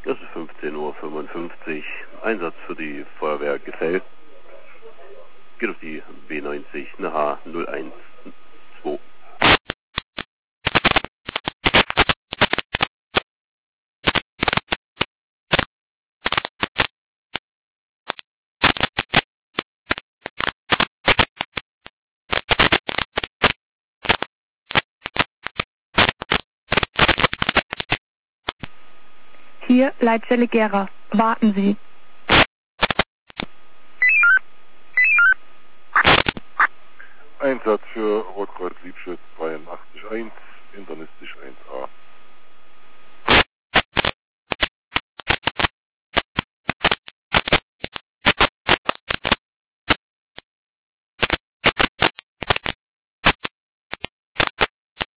Es ist 15:55 Uhr. Einsatz für die Feuerwehr Gefell. Geht auf die B90, eine H012. Hier Leitstelle Gera. Warten Sie. Einsatz für Rotkreuz Liebschütz 82.1, internistisch 1a.